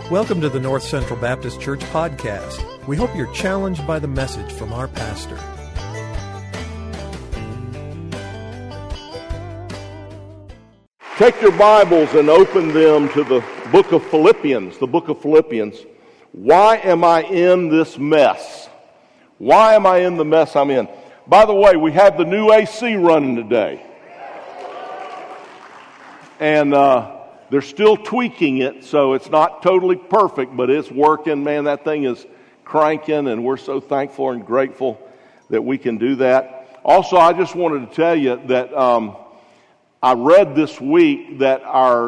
Welcome to the North Central Baptist Church podcast. We hope you're challenged by the message from our pastor. Take your Bibles and open them to the book of Philippians. The book of Philippians. Why am I in this mess? Why am I in the mess I'm in? By the way, we have the new AC running today. And they're still tweaking it, so it's not totally perfect, but it's working. Man, that thing is cranking, and we're so thankful and grateful that we can do that. Also, I just wanted to tell you that I read this week that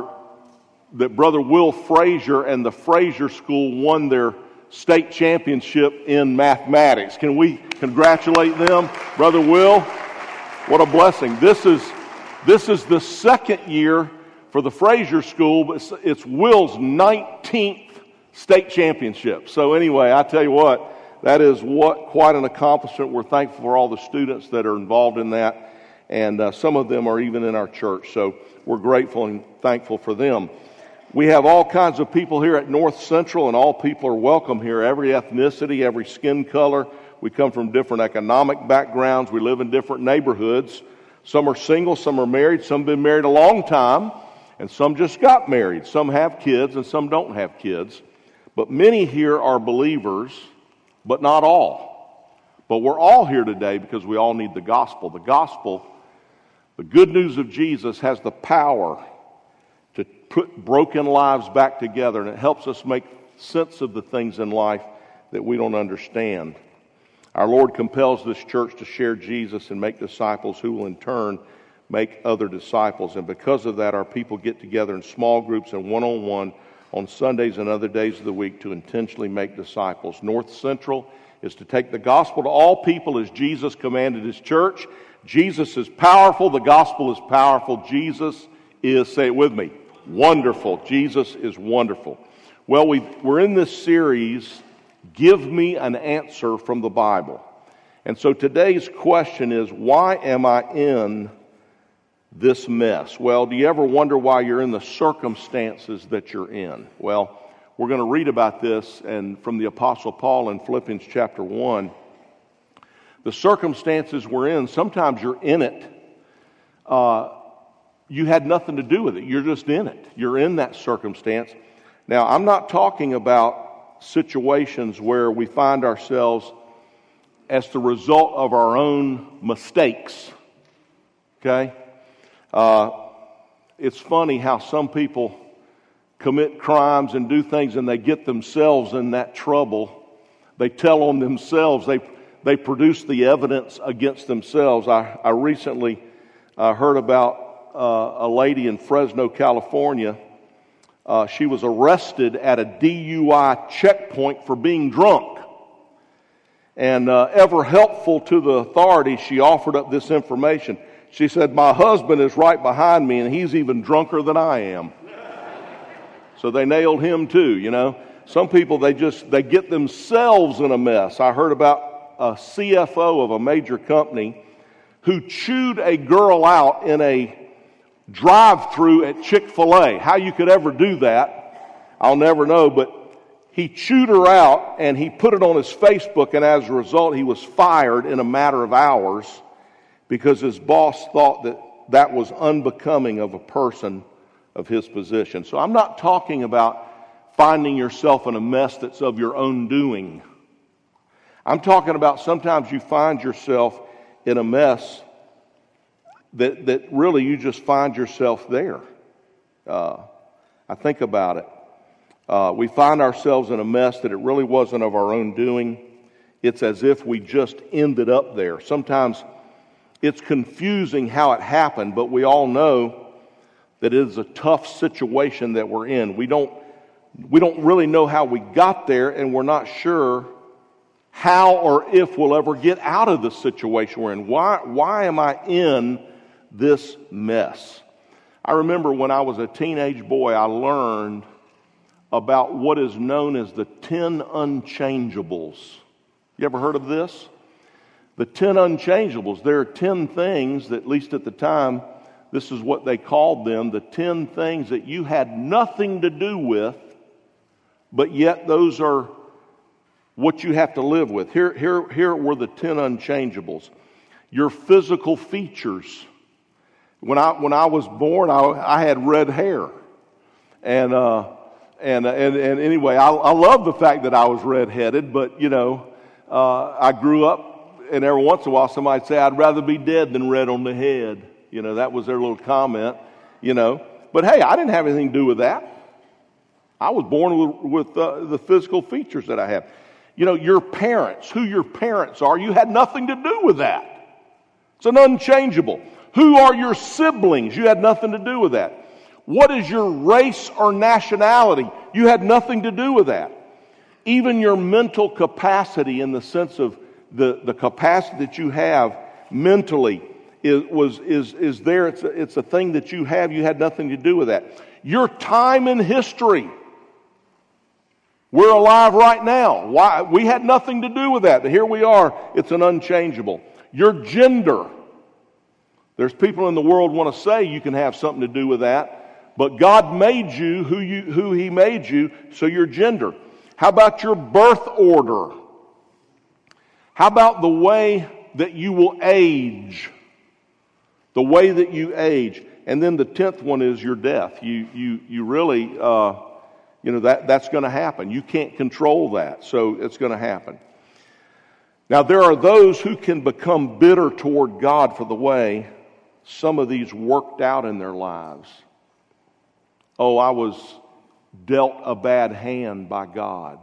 Brother Will Frazier and the Frazier School won their state championship in mathematics. Can we congratulate them? Brother Will, what a blessing. This is the second year for the Frazier School, but it's Will's 19th state championship. So anyway, I tell you what, that is quite an accomplishment. We're thankful for all the students that are involved in that, and some of them are even in our church. So we're grateful and thankful for them. We have all kinds of people here at North Central, and all people are welcome here. Every ethnicity, every skin color. We come from different economic backgrounds. We live in different neighborhoods. Some are single, some are married, some have been married a long time, and some just got married. Some have kids and some don't have kids. But many here are believers, but not all. But we're all here today because we all need the gospel. The gospel, the good news of Jesus, has the power to put broken lives back together, and it helps us make sense of the things in life that we don't understand. Our Lord compels this church to share Jesus and make disciples who will in turn make other disciples. And because of that, our people get together in small groups and one-on-one on Sundays and other days of the week to intentionally make disciples. North Central is to take the gospel to all people as Jesus commanded his church. Jesus is powerful. The gospel is powerful. Jesus is, say it with me, wonderful. Jesus is wonderful. Well, we're in this series, Give Me an Answer from the Bible. And so today's question is, why am I in this mess? Well, do you ever wonder why you're in the circumstances that you're in? Well, we're going to read about this and from the Apostle Paul in Philippians chapter 1. The circumstances we're in, sometimes you're in it. You had nothing to do with it. You're just in it. You're in that circumstance. Now, I'm not talking about situations where we find ourselves as the result of our own mistakes. Okay? It's funny how some people commit crimes and do things and they get themselves in that trouble. They tell on themselves. They produce the evidence against themselves. I recently heard about a lady in Fresno, California. She was arrested at a DUI checkpoint for being drunk. And ever helpful to the authorities, she offered up this information. She said, "My husband is right behind me, and he's even drunker than I am." So they nailed him too, you know. Some people, they get themselves in a mess. I heard about a CFO of a major company who chewed a girl out in a drive-through at Chick-fil-A. How you could ever do that, I'll never know, but he chewed her out and he put it on his Facebook, and as a result, he was fired in a matter of hours because his boss thought that was unbecoming of a person of his position. So I'm not talking about finding yourself in a mess that's of your own doing. I'm talking about sometimes you find yourself in a mess that really you just find yourself there. I think about it. We find ourselves in a mess that it really wasn't of our own doing. It's as if we just ended up there. Sometimes it's confusing how it happened, but we all know that it is a tough situation that we're in. We don't really know how we got there, and we're not sure how or if we'll ever get out of the situation we're in. Why am I in this mess? I remember when I was a teenage boy, I learned about what is known as the 10 unchangeables. You ever heard of this? The 10 unchangeables. There are 10 things that, at least at the time, this is what they called them, the 10 things that you had nothing to do with, but yet those are what you have to live with. Here were the 10 unchangeables. Your physical features. When I was born, I had red hair, and anyway, I love the fact that I was redheaded. But I grew up, and every once in a while somebody'd say, "I'd rather be dead than red on the head." That was their little comment. But hey, I didn't have anything to do with that. I was born with the physical features that I have. Your parents, who your parents are, you had nothing to do with that. It's an unchangeable. Who are your siblings? You had nothing to do with that. What is your race or nationality? You had nothing to do with that. Even your mental capacity, in the sense of the capacity that you have mentally, is there. It's a thing that you have. You had nothing to do with that. Your time in history. We're alive right now. Why? We had nothing to do with that. But here we are. It's an unchangeable. Your gender. There's people in the world want to say you can have something to do with that, but God made you who He made you, so your gender. How about your birth order? How about the way that you will age? The way that you age. And then the 10th one is your death. You really, that's going to happen. You can't control that, so it's going to happen. Now, there are those who can become bitter toward God for the way some of these worked out in their lives. Oh, I was dealt a bad hand by God.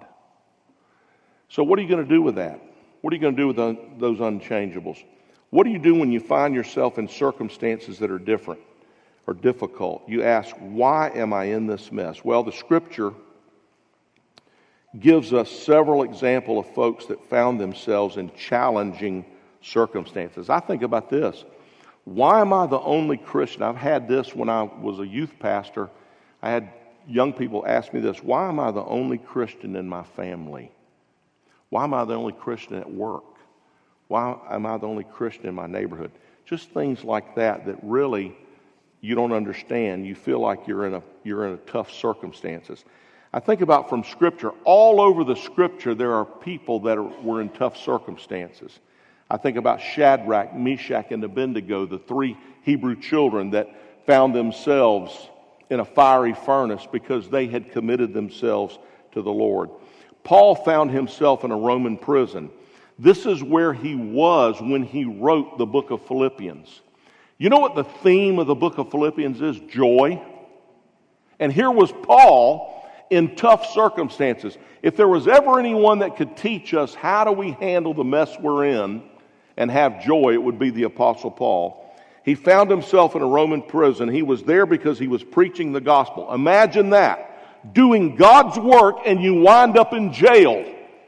So what are you going to do with that? What are you going to do with those unchangeables? What do you do when you find yourself in circumstances that are different or difficult? You ask, why am I in this mess? Well, the Scripture gives us several examples of folks that found themselves in challenging circumstances. I think about this. Why am I the only Christian? I've had this when I was a youth pastor. I had young people ask me this. Why am I the only Christian in my family? Why am I the only Christian at work? Why am I the only Christian in my neighborhood? Just things like that really you don't understand. You feel like you're in a tough circumstances. I think about from Scripture. All over the Scripture there are people that were in tough circumstances. I think about Shadrach, Meshach, and Abednego, the 3 Hebrew children that found themselves in a fiery furnace because they had committed themselves to the Lord. Paul found himself in a Roman prison. This is where he was when he wrote the book of Philippians. You know what the theme of the book of Philippians is? Joy. And here was Paul in tough circumstances. If there was ever anyone that could teach us how do we handle the mess we're in and have joy, it would be the Apostle Paul. He found himself in a Roman prison. He was there because he was preaching the gospel. Imagine that. Doing God's work and you wind up in jail.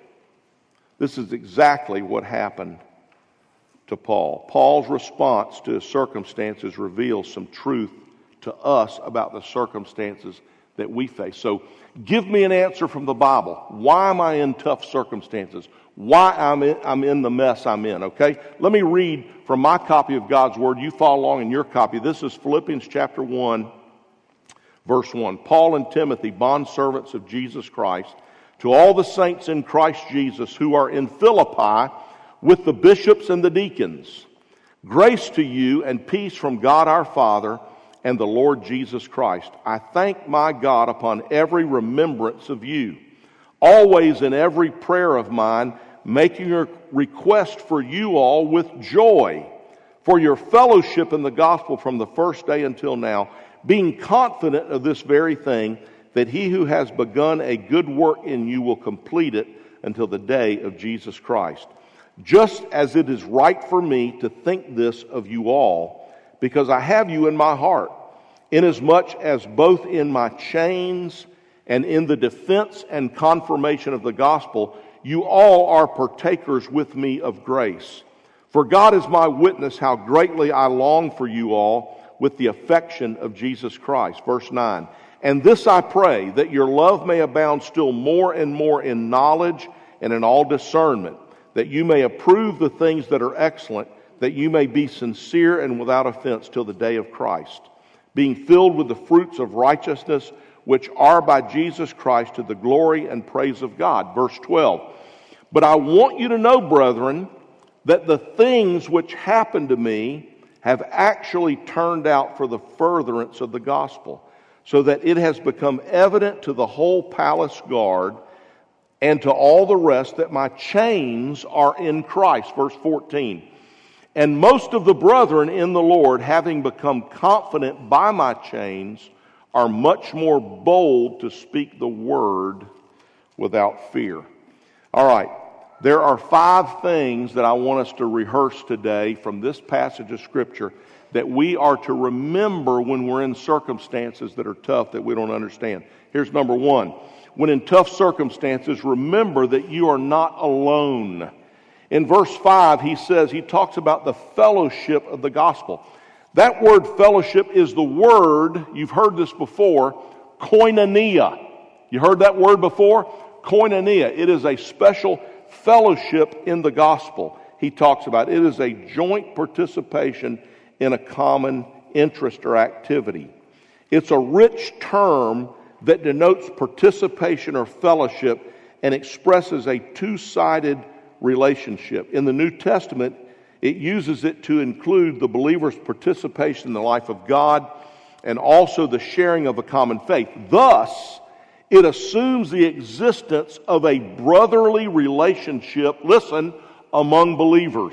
This is exactly what happened to Paul. Paul's response to his circumstances reveals some truth to us about the circumstances that we face. So give me an answer from the Bible. Why am I in tough circumstances? Why I'm in the mess I'm in, okay? Let me read from my copy of God's Word. You follow along in your copy. This is Philippians chapter 1, verse 1. Paul and Timothy, bondservants of Jesus Christ, to all the saints in Christ Jesus who are in Philippi with the bishops and the deacons. Grace to you and peace from God our Father and the Lord Jesus Christ. I thank my God upon every remembrance of you, always in every prayer of mine, making a request for you all with joy, for your fellowship in the gospel from the first day until now, being confident of this very thing, that he who has begun a good work in you will complete it until the day of Jesus Christ. Just as it is right for me to think this of you all, because I have you in my heart, inasmuch as both in my chains and in the defense and confirmation of the gospel, you all are partakers with me of grace. For God is my witness how greatly I long for you all with the affection of Jesus Christ. Verse 9. And this I pray, that your love may abound still more and more in knowledge and in all discernment, that you may approve the things that are excellent, that you may be sincere and without offense till the day of Christ, being filled with the fruits of righteousness, which are by Jesus Christ to the glory and praise of God. Verse 12. But I want you to know, brethren, that the things which happened to me have actually turned out for the furtherance of the gospel, so that it has become evident to the whole palace guard and to all the rest that my chains are in Christ. Verse 14. And most of the brethren in the Lord, having become confident by my chains, are much more bold to speak the word without fear. All right, there are 5 things that I want us to rehearse today from this passage of Scripture that we are to remember when we're in circumstances that are tough, that we don't understand. Here's number 1. When in tough circumstances, remember that you are not alone. In verse 5, he talks about the fellowship of the gospel. That word fellowship is the word, you've heard this before, koinonia. You heard that word before? Koinonia. It is a special fellowship in the gospel he talks about. It is a joint participation in a common interest or activity. It's a rich term that denotes participation or fellowship and expresses a two-sided relationship. In the New Testament, it uses it to include the believer's participation in the life of God and also the sharing of a common faith. Thus, it assumes the existence of a brotherly relationship, listen, among believers.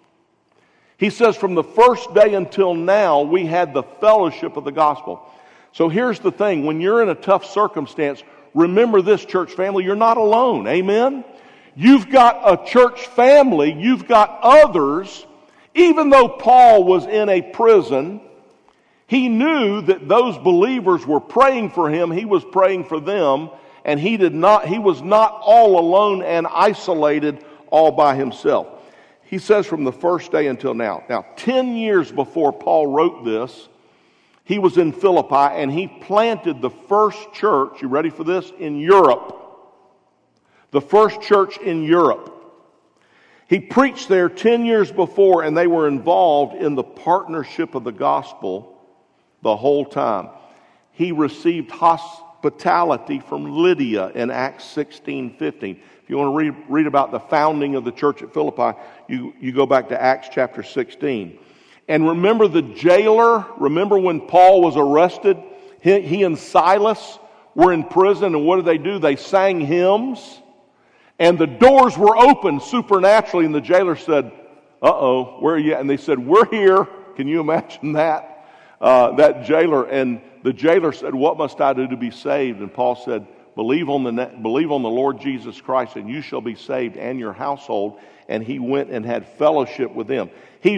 He says from the first day until now, we had the fellowship of the gospel. So here's the thing. When you're in a tough circumstance, remember this, church family, you're not alone. Amen? You've got a church family. You've got others. Even though Paul was in a prison, he knew that those believers were praying for him. He was praying for them. And he was not all alone and isolated all by himself. He says from the first day until now. Now, 10 years before Paul wrote this, he was in Philippi and he planted the first church, you ready for this, in Europe. The first church in Europe. He preached there 10 years before and they were involved in the partnership of the gospel the whole time. He received hospitality from Lydia in Acts 16:15. If you want to read about the founding of the church at Philippi, you go back to Acts chapter 16. And remember the jailer, remember when Paul was arrested? He and Silas were in prison, and what did? They sang hymns. And the doors were open supernaturally, and the jailer said, uh-oh, where are you at? And they said, we're here. Can you imagine that? That jailer. And the jailer said, what must I do to be saved? And Paul said, believe on the Lord Jesus Christ, and you shall be saved, and your household. And he went and had fellowship with them. We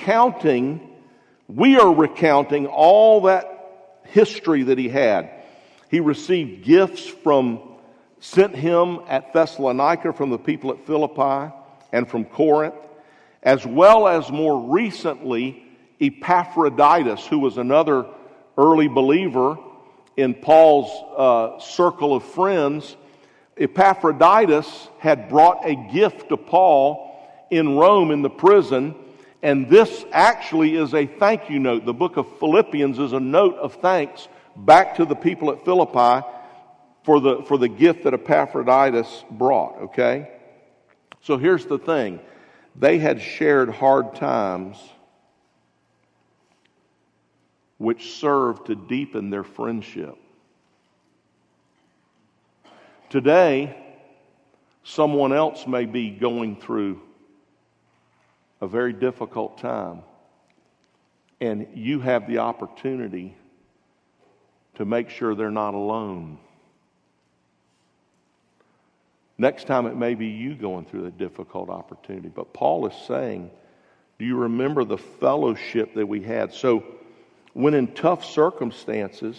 are recounting all that history that he had. He received gifts sent him at Thessalonica from the people at Philippi and from Corinth, as well as more recently Epaphroditus, who was another early believer in Paul's circle of friends. Epaphroditus had brought a gift to Paul in Rome in the prison, and this actually is a thank you note. The book of Philippians is a note of thanks back to the people at Philippi for the gift that Epaphroditus brought, okay? So here's the thing. They had shared hard times which served to deepen their friendship. Today, someone else may be going through a very difficult time, and you have the opportunity to make sure they're not alone. Next time it may be you going through a difficult opportunity. But Paul is saying, do you remember the fellowship that we had? So when in tough circumstances,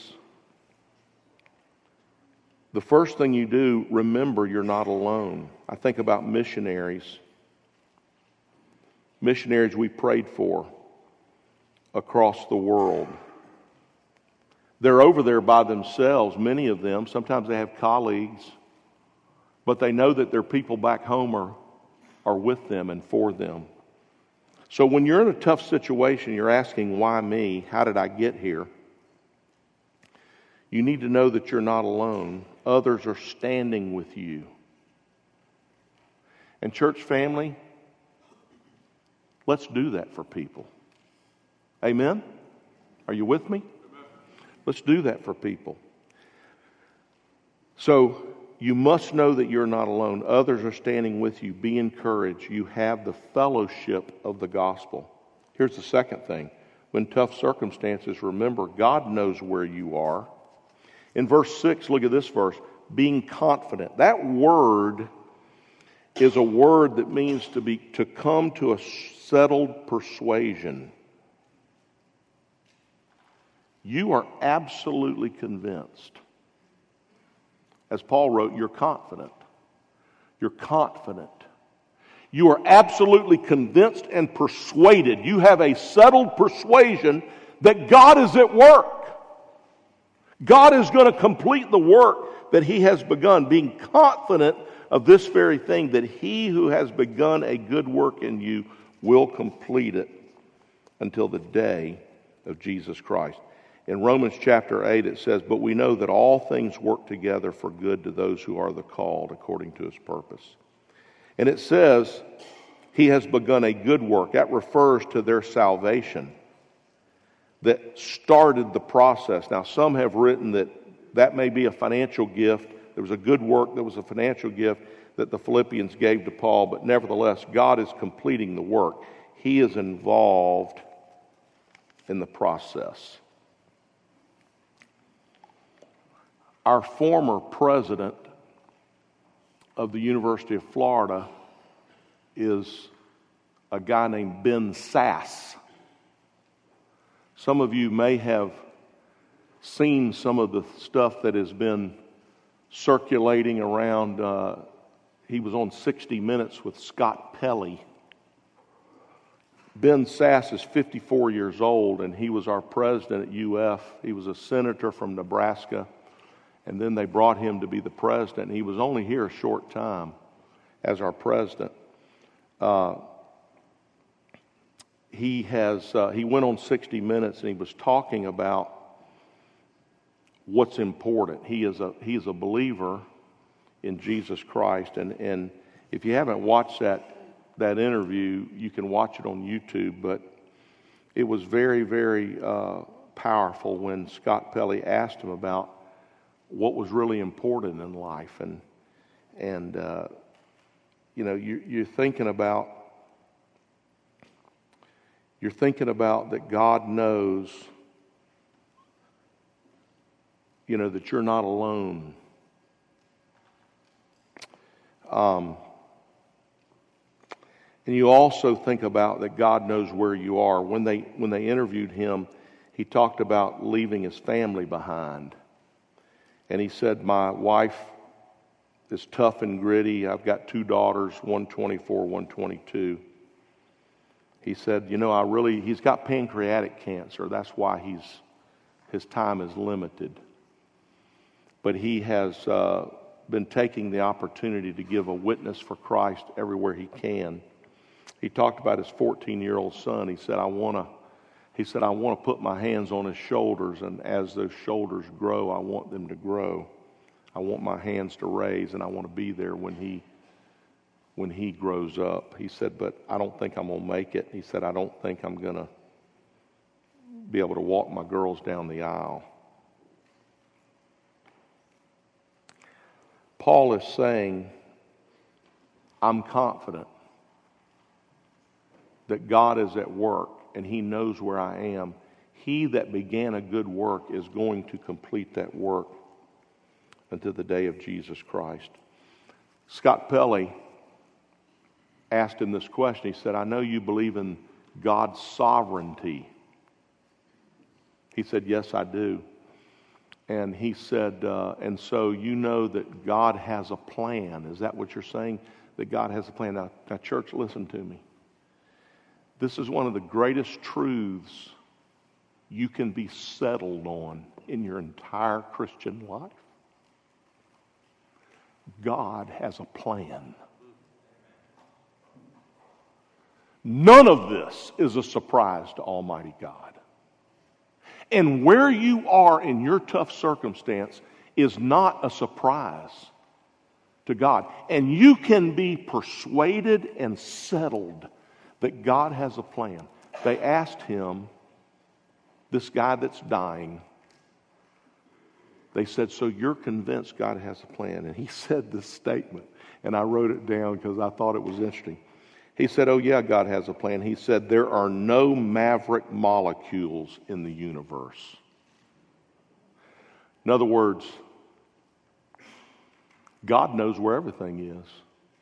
the first thing you do, remember you're not alone. I think about missionaries. Missionaries we prayed for across the world. They're over there by themselves, many of them. Sometimes they have colleagues. But they know that their people back home are with them and for them. So when you're in a tough situation, you're asking, why me? How did I get here? You need to know that you're not alone. Others are standing with you. And church family, let's do that for people. Amen? Are you with me? Let's do that for people. So, you must know that you're not alone. Others are standing with you. Be encouraged. You have the fellowship of the gospel. Here's the second thing. When tough circumstances, remember, God knows where you are. In verse 6, look at this verse. Being confident. That word is a word that means to come to a settled persuasion. You are absolutely convinced. As Paul wrote, you're confident. You're confident. You are absolutely convinced and persuaded. You have a settled persuasion that God is at work. God is going to complete the work that He has begun. Being confident of this very thing, that He who has begun a good work in you will complete it until the day of Jesus Christ. In Romans chapter 8 it says, but we know that all things work together for good to those who are the called according to His purpose. And it says, He has begun a good work. That refers to their salvation that started the process. Now some have written that may be a financial gift. There was a good work that was a financial gift that the Philippians gave to Paul, but nevertheless God is completing the work. He is involved in the process. Our former president of the University of Florida is a guy named Ben Sasse. Some of you may have seen some of the stuff that has been circulating around. He was on 60 Minutes with Scott Pelley. Ben Sasse is 54 years old, and he was our president at UF. He was a senator from Nebraska. And then they brought him to be the president. He was only here a short time as our president. He went on 60 Minutes and he was talking about what's important. He is a believer in Jesus Christ. And if you haven't watched that interview, you can watch it on YouTube. But it was very, very powerful when Scott Pelley asked him about what was really important in life, and you're thinking about that God knows, that you're not alone. And you also think about that God knows where you are. When they interviewed him, he talked about leaving his family behind. And he said, my wife is tough and gritty. I've got 2 daughters, one 24, one 22. He said, he's got pancreatic cancer. That's why his time is limited. But he has been taking the opportunity to give a witness for Christ everywhere he can. He talked about his 14-year-old son. He said, I want to put my hands on his shoulders, and as those shoulders grow, I want them to grow. I want my hands to raise, and I want to be there when he grows up. He said, but I don't think I'm going to make it. He said, I don't think I'm going to be able to walk my girls down the aisle. Paul is saying, I'm confident that God is at work and He knows where I am. He that began a good work is going to complete that work until the day of Jesus Christ. Scott Pelley asked him this question. He said, I know you believe in God's sovereignty. He said, yes, I do. And he said, and so you know that God has a plan. Is that what you're saying? That God has a plan? Now, church, listen to me. This is one of the greatest truths you can be settled on in your entire Christian life. God has a plan. None of this is a surprise to Almighty God. And where you are in your tough circumstance is not a surprise to God. And you can be persuaded and settled that God has a plan. They asked him, this guy that's dying, they said, so you're convinced God has a plan? And he said this statement, and I wrote it down because I thought it was interesting. He said, oh yeah, God has a plan. He said, there are no maverick molecules in the universe. In other words, God knows where everything is.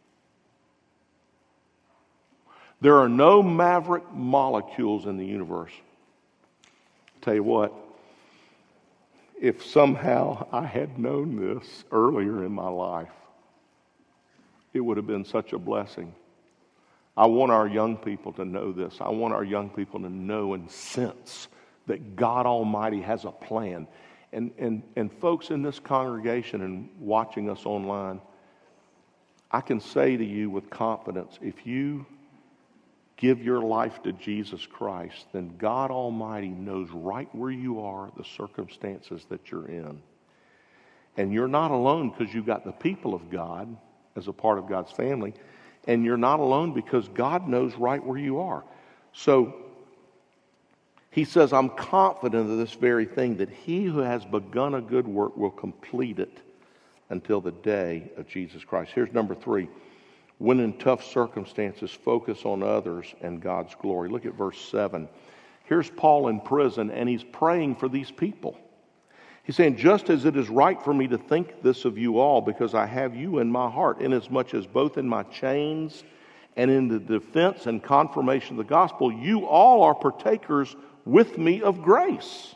There are no maverick molecules in the universe. Tell you what, if somehow I had known this earlier in my life, it would have been such a blessing. I want our young people to know this. I want our young people to know and sense that God Almighty has a plan. And folks in this congregation and watching us online, I can say to you with confidence, if you give your life to Jesus Christ, then God Almighty knows right where you are, the circumstances that you're in. And you're not alone because you've got the people of God as a part of God's family. And you're not alone because God knows right where you are. So he says, I'm confident of this very thing, that he who has begun a good work will complete it until the day of Jesus Christ. Here's number 3. When in tough circumstances, focus on others and God's glory. Look at verse 7. Here's Paul in prison, and he's praying for these people. He's saying, just as it is right for me to think this of you all, because I have you in my heart, inasmuch as both in my chains and in the defense and confirmation of the gospel, you all are partakers with me of grace.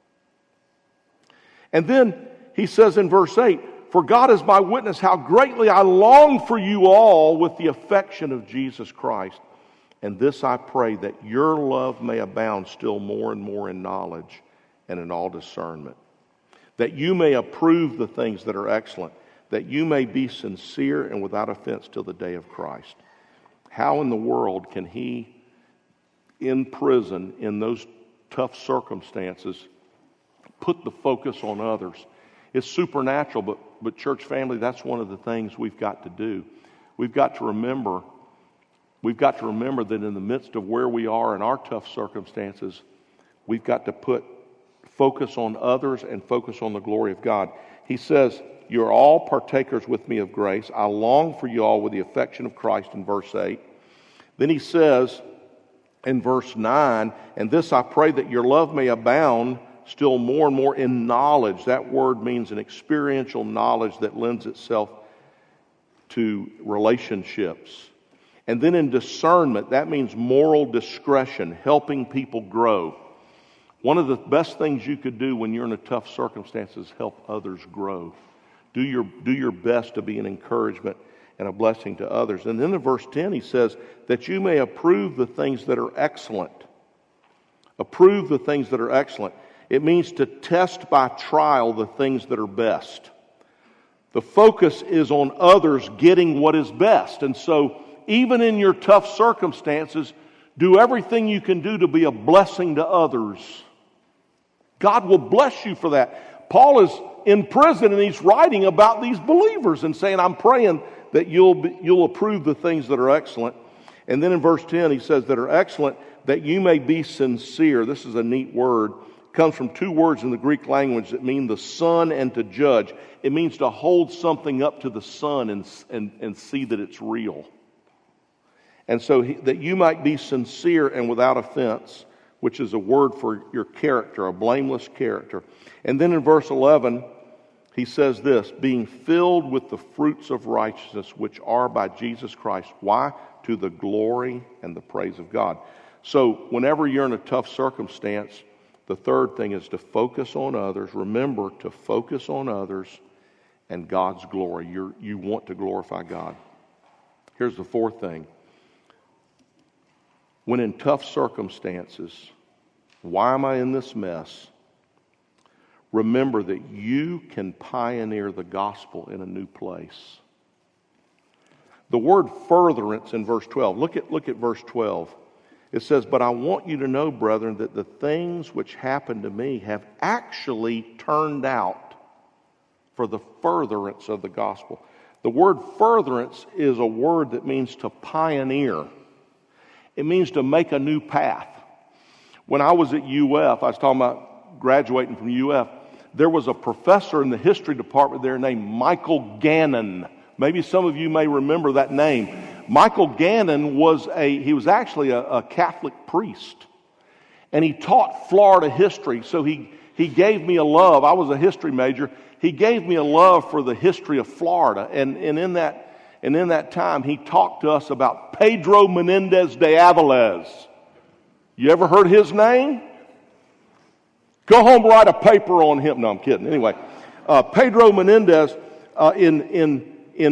And then he says in verse 8, for God is my witness how greatly I long for you all with the affection of Jesus Christ. And this I pray, that your love may abound still more and more in knowledge and in all discernment, that you may approve the things that are excellent, that you may be sincere and without offense till the day of Christ. How in the world can he, in prison, in those tough circumstances, put the focus on others? It's supernatural, but church family, that's one of the things we've got to do. We've got to remember that in the midst of where we are in our tough circumstances, we've got to put focus on others and focus on the glory of God. He says, you're all partakers with me of grace. I long for you all with the affection of Christ in verse 8. Then he says in verse 9, and this I pray, that your love may abound still more and more in knowledge. That word means an experiential knowledge that lends itself to relationships. And then in discernment, that means moral discretion, helping people grow. One of the best things you could do when you're in a tough circumstance is help others grow. Do your best to be an encouragement and a blessing to others. And then in verse 10 he says, that you may approve the things that are excellent. Approve the things that are excellent. It means to test by trial the things that are best. The focus is on others getting what is best. And so even in your tough circumstances, do everything you can do to be a blessing to others. God will bless you for that. Paul is in prison and he's writing about these believers and saying, I'm praying that you'll approve the things that are excellent. And then in verse 10 he says that are excellent, that you may be sincere. This is a neat word. It comes from 2 words in the Greek language that mean the sun and to judge. It means to hold something up to the sun and see that it's real. And so that you might be sincere and without offense, which is a word for your character, a blameless character. And then in verse 11, he says this, being filled with the fruits of righteousness, which are by Jesus Christ. Why? To the glory and the praise of God. So whenever you're in a tough circumstance, the third thing is to focus on others. Remember to focus on others and God's glory. You want to glorify God. Here's the fourth thing. When in tough circumstances, why am I in this mess? Remember that you can pioneer the gospel in a new place. The word furtherance in verse 12. Look at verse 12. It says, "But I want you to know, brethren, that the things which happened to me have actually turned out for the furtherance of the gospel." The word furtherance is a word that means to pioneer. It means to make a new path. When I was at UF, I was talking about graduating from UF, there was a professor in the history department there named Michael Gannon. Maybe some of you may remember that name. Michael Gannon was actually a Catholic priest. And he taught Florida history, so he gave me a love. I was a history major. He gave me a love for the history of Florida. And in that time, he talked to us about Pedro Menendez de Avilés. You ever heard his name? Go home, write a paper on him. No, I'm kidding. Anyway, Pedro Menendez in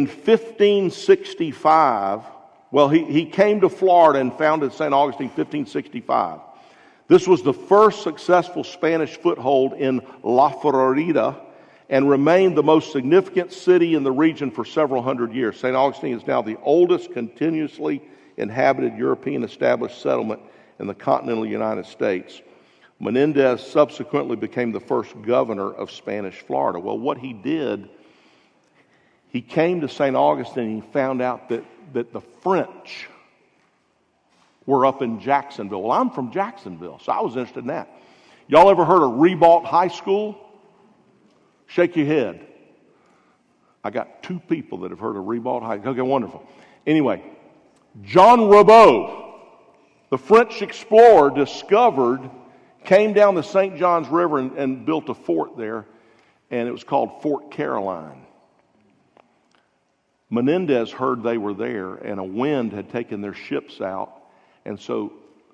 1565, well, he came to Florida and founded St. Augustine in 1565. This was the first successful Spanish foothold in La Florida and remained the most significant city in the region for several hundred years. St. Augustine is now the oldest continuously inhabited European established settlement in the continental United States. Menendez subsequently became the first governor of Spanish Florida. Well, what he did, he came to St. Augustine and he found out that the French were up in Jacksonville. Well, I'm from Jacksonville, so I was interested in that. Y'all ever heard of Ribault High School? Shake your head. I got 2 people that have heard of Ribault High School. Okay, wonderful. Anyway, Jean Ribault, the French explorer, came down the St. Johns River and built a fort there, and it was called Fort Caroline. Menendez heard they were there, and a wind had taken their ships out, and so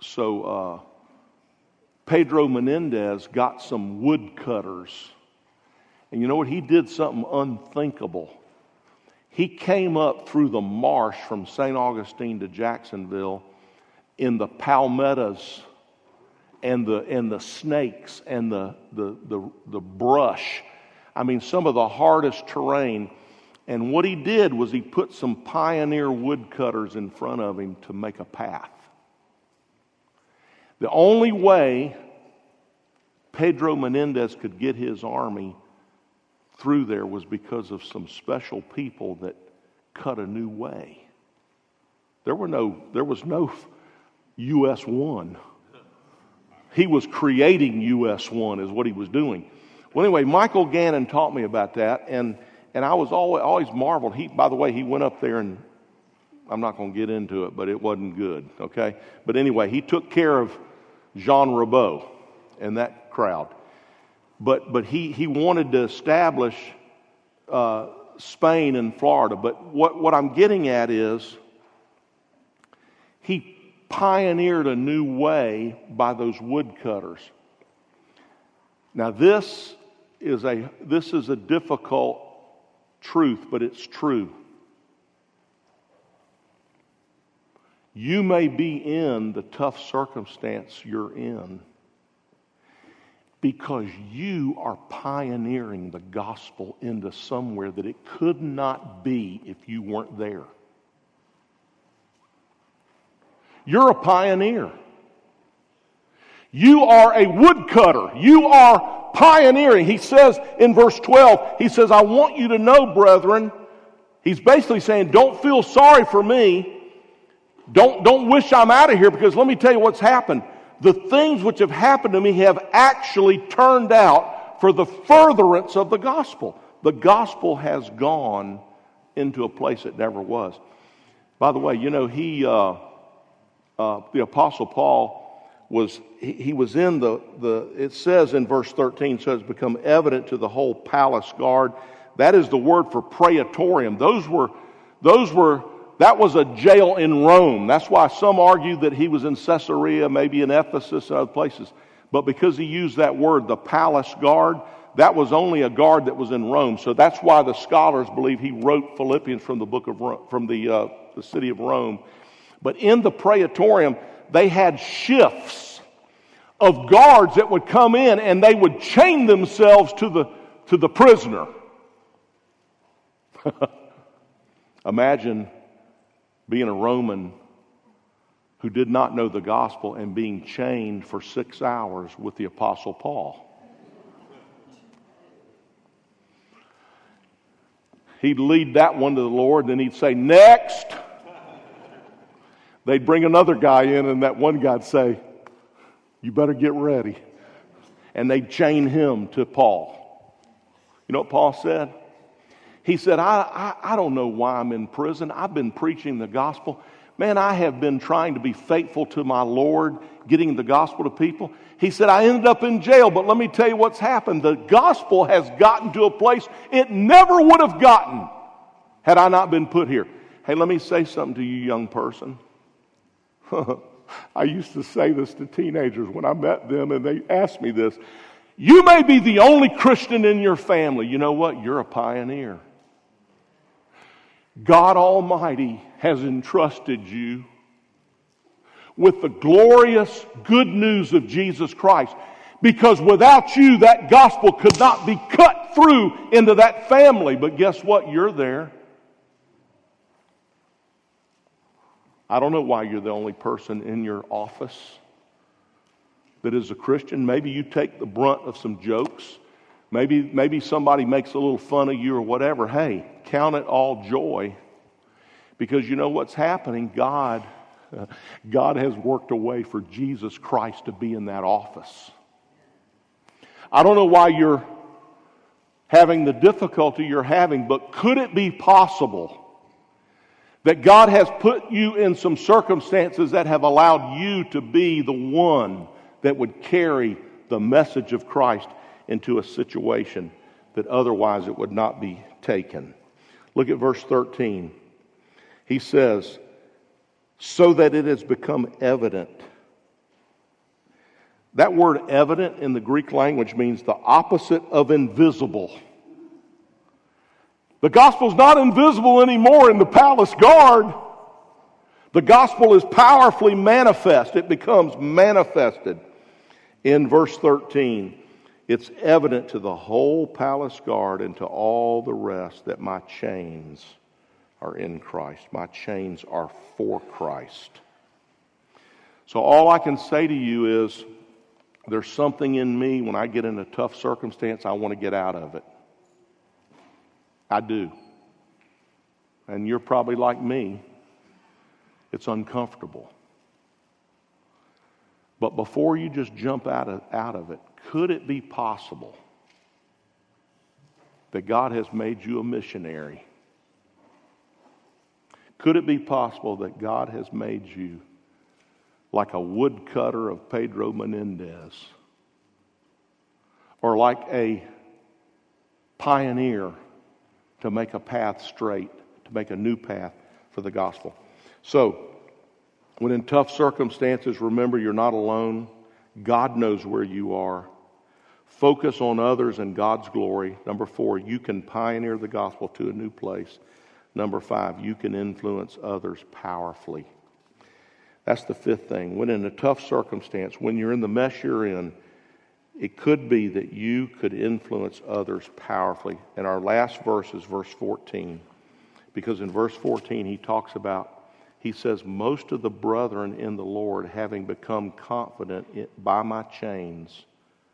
Pedro Menendez got some woodcutters. And you know what? He did something unthinkable. He came up through the marsh from St. Augustine to Jacksonville in the palmettos and the snakes and the brush. I mean, some of the hardest terrain. And what he did was he put some pioneer woodcutters in front of him to make a path. The only way Pedro Menendez could get his army through there was because of some special people that cut a new way. There was no US 1. He was creating US 1 is what he was doing. Well, anyway, Michael Gannon taught me about that, and I was always marveled. By the way, he went up there, and I'm not going to get into it, but it wasn't good, okay? But anyway, he took care of Jean Ribault and that crowd. But he wanted to establish Spain and Florida. But what I'm getting at is he pioneered a new way by those woodcutters. Now this is a difficult truth, but it's true. You may be in the tough circumstance you're in because you are pioneering the gospel into somewhere that it could not be if you weren't there. You're a pioneer. You are a woodcutter. You are pioneering. He says in verse 12, he says, I want you to know, brethren, he's basically saying, don't feel sorry for me. Don't wish I'm out of here, because let me tell you what's happened. The things which have happened to me have actually turned out for the furtherance of the gospel. The gospel has gone into a place it never was. By the way, you know, the Apostle Paul was in it says in verse 13, so it's become evident to the whole palace guard. That is the word for praetorium. That was a jail in Rome. That's why some argue that he was in Caesarea, maybe in Ephesus and other places. But because he used that word, the palace guard, that was only a guard that was in Rome. So that's why the scholars believe he wrote Philippians from the book of Rome, from the city of Rome. But in the praetorium, they had shifts of guards that would come in and they would chain themselves to the prisoner. Imagine being a Roman who did not know the gospel and being chained for 6 hours with the Apostle Paul. He'd lead that one to the Lord, and then he'd say, "Next." They'd bring another guy in, and that one guy'd say, "You better get ready." And they'd chain him to Paul. You know what Paul said? He said, I don't know why I'm in prison. I've been preaching the gospel. Man, I have been trying to be faithful to my Lord, getting the gospel to people. He said, I ended up in jail, but let me tell you what's happened. The gospel has gotten to a place it never would have gotten had I not been put here. Hey, let me say something to you, young person. I used to say this to teenagers when I met them, and they asked me this. You may be the only Christian in your family. You know what? You're a pioneer. God Almighty has entrusted you with the glorious good news of Jesus Christ. Because without you, that gospel could not be cut through into that family. But guess what? You're there. I don't know why you're the only person in your office that is a Christian. Maybe you take the brunt of some jokes. Maybe somebody makes a little fun of you or whatever. Hey, count it all joy. Because you know what's happening? God has worked a way for Jesus Christ to be in that office. I don't know why you're having the difficulty you're having, but could it be possible that God has put you in some circumstances that have allowed you to be the one that would carry the message of Christ into a situation that otherwise it would not be taken? Look at verse 13. He says, so that it has become evident. That word evident in the Greek language means the opposite of invisible. The gospel's not invisible anymore in the palace guard. The gospel is powerfully manifest. It becomes manifested. In verse 13, it's evident to the whole palace guard and to all the rest that my chains are in Christ. My chains are for Christ. So all I can say to you is, there's something in me when I get in a tough circumstance, I want to get out of it. I do. And you're probably like me. It's uncomfortable. But before you just jump out of it, could it be possible that God has made you a missionary? Could it be possible that God has made you like a woodcutter of Pedro Menendez? Or like a pioneer to make a path straight, to make a new path for the gospel? So, when in tough circumstances, remember you're not alone. God knows where you are. Focus on others and God's glory. Number 4, you can pioneer the gospel to a new place. Number 5, you can influence others powerfully. That's the 5th thing. When in a tough circumstance, when you're in the mess you're in, it could be that you could influence others powerfully. And our last verse is verse 14. Because in verse 14 he says, most of the brethren in the Lord, having become confident by my chains,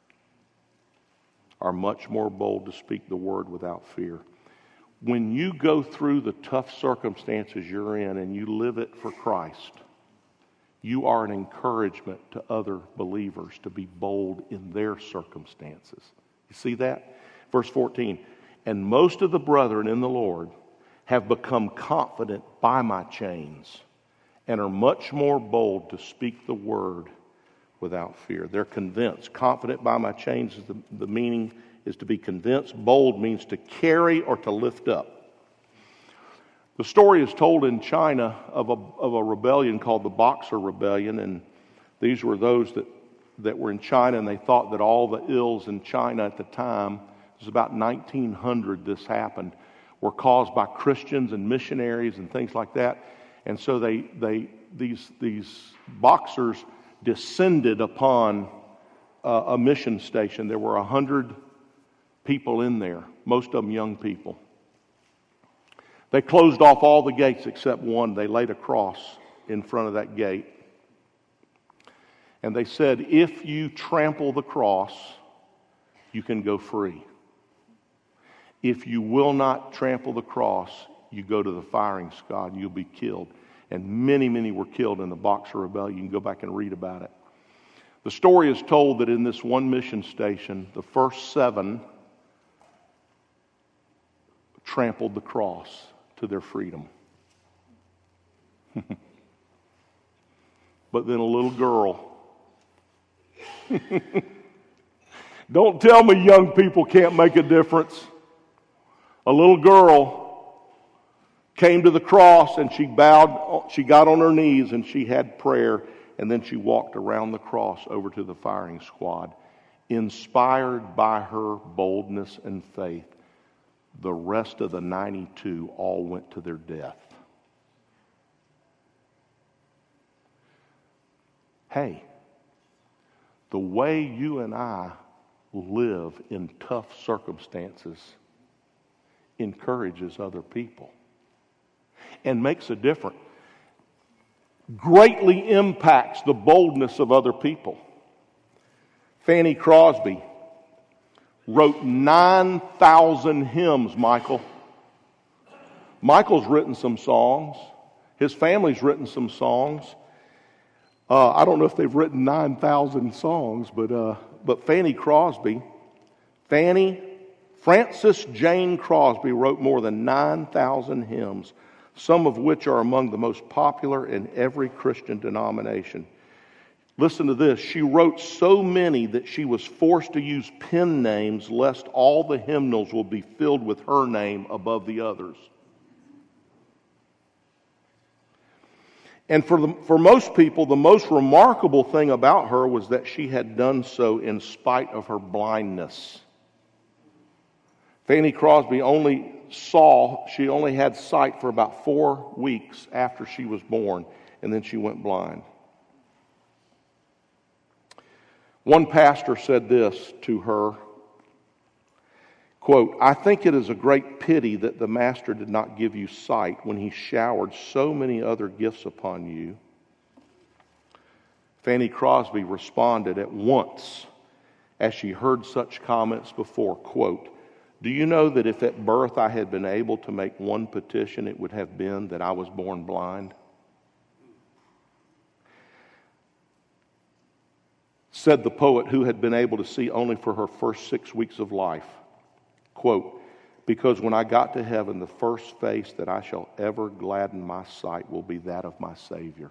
are much more bold to speak the word without fear. When you go through the tough circumstances you're in and you live it for Christ, you are an encouragement to other believers to be bold in their circumstances. You see that? Verse 14, and most of the brethren in the Lord have become confident by my chains and are much more bold to speak the word without fear. They're convinced. Confident by my chains is the meaning is to be convinced. Bold means to carry or to lift up. The story is told in China of a rebellion called the Boxer Rebellion, and these were those that were in China, and they thought that all the ills in China at the time, it was about 1900 this happened, were caused by Christians and missionaries and things like that. And so these boxers descended upon a mission station. There were 100 people in there, most of them young people. They closed off all the gates except one. They laid a cross in front of that gate. And they said, if you trample the cross, you can go free. If you will not trample the cross, you go to the firing squad and you'll be killed. And many, many were killed in the Boxer Rebellion. You can go back and read about it. The story is told that in this one mission station, the first 7 trampled the cross to their freedom. But then a little girl. Don't tell me young people can't make a difference. A little girl came to the cross and she got on her knees and she had prayer, and then she walked around the cross over to the firing squad. Inspired by her boldness and faith, the rest of the 92 all went to their death. Hey, the way you and I live in tough circumstances encourages other people and makes a difference. Greatly impacts the boldness of other people. Fanny Crosby wrote 9,000 hymns, Michael. Michael's written some songs. His family's written some songs. I don't know if they've written 9,000 songs, but Fanny Crosby, Frances Jane Crosby wrote more than 9,000 hymns, some of which are among the most popular in every Christian denomination. Listen to this. She wrote so many that she was forced to use pen names lest all the hymnals will be filled with her name above the others. And for most people, the most remarkable thing about her was that she had done so in spite of her blindness. Fanny Crosby only had sight for about 4 weeks after she was born, and then she went blind. One pastor said this to her, quote, "I think it is a great pity that the Master did not give you sight when he showered so many other gifts upon you." Fanny Crosby responded at once as she heard such comments before, quote, "Do you know that if at birth I had been able to make one petition, it would have been that I was born blind?" Said the poet who had been able to see only for her first 6 weeks of life, quote, "Because when I got to heaven, the first face that I shall ever gladden my sight will be that of my Savior."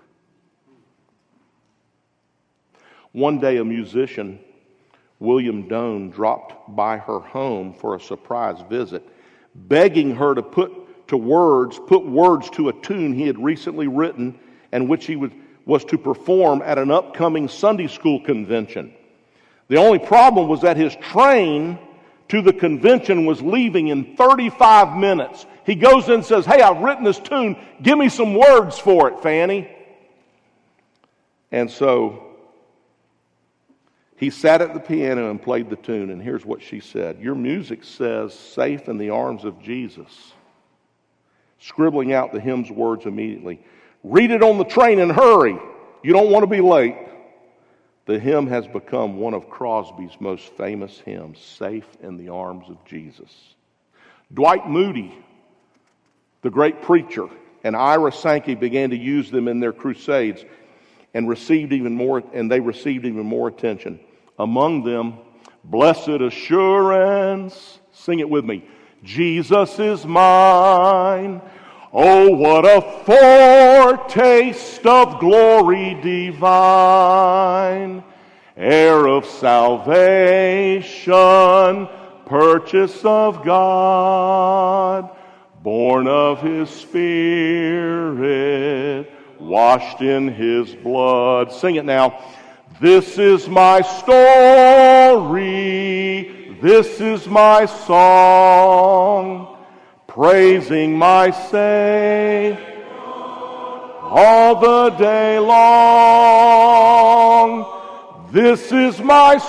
One day a musician, William Doane, dropped by her home for a surprise visit, begging her to put words to a tune he had recently written and which he was to perform at an upcoming Sunday school convention. The only problem was that his train to the convention was leaving in 35 minutes. He goes in and says, "Hey, I've written this tune. Give me some words for it, Fanny." And so he sat at the piano and played the tune, and here's what she said. "Your music says, 'Safe in the arms of Jesus.'" Scribbling out the hymn's words immediately. "Read it on the train and hurry. You don't want to be late." The hymn has become one of Crosby's most famous hymns, "Safe in the Arms of Jesus." Dwight Moody, the great preacher, and Ira Sankey began to use them in their crusades and they received even more attention. Among them, "Blessed Assurance," sing it with me, "Jesus is mine. Oh, what a foretaste of glory divine, heir of salvation, purchase of God, born of His Spirit, washed in His blood." Sing it now. "This is my story, this is my song, praising my Savior all the day long. This is my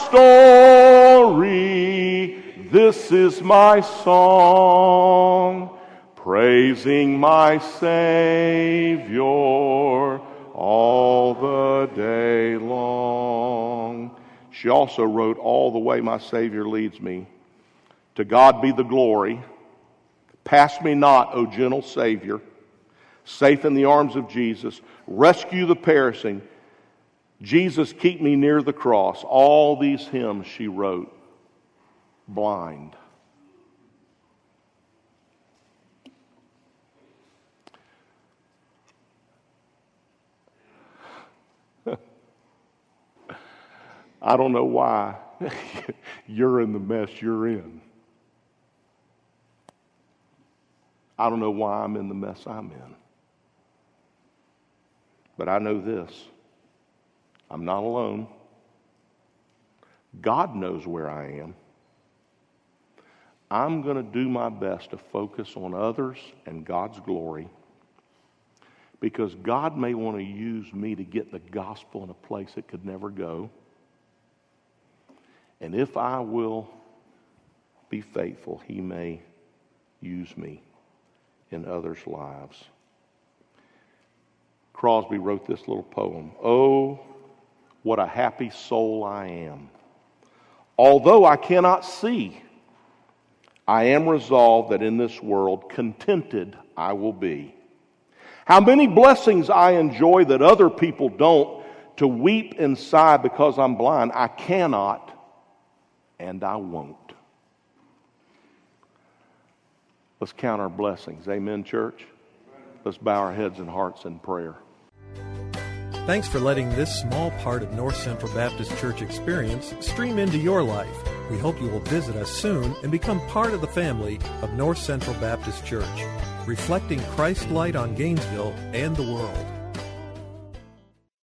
story, this is my song, praising my Savior all the day long." She also wrote, all the way my Savior leads me. To God be the glory. Pass me not, O gentle Savior. Safe in the arms of Jesus. Rescue the perishing. Jesus, keep me near the cross. All these hymns she wrote, blind. I don't know why you're in the mess you're in. I don't know why I'm in the mess I'm in. But I know this. I'm not alone. God knows where I am. I'm going to do my best to focus on others and God's glory, because God may want to use me to get the gospel in a place it could never go. And if I will be faithful, He may use me in others' lives. Crosby wrote this little poem. Oh, what a happy soul I am. Although I cannot see, I am resolved that in this world contented I will be. How many blessings I enjoy that other people don't, to weep and sigh because I'm blind. I cannot and I won't. Let's count our blessings. Amen, church? Let's bow our heads and hearts in prayer. Thanks for letting this small part of North Central Baptist Church experience stream into your life. We hope you will visit us soon and become part of the family of North Central Baptist Church, reflecting Christ's light on Gainesville and the world.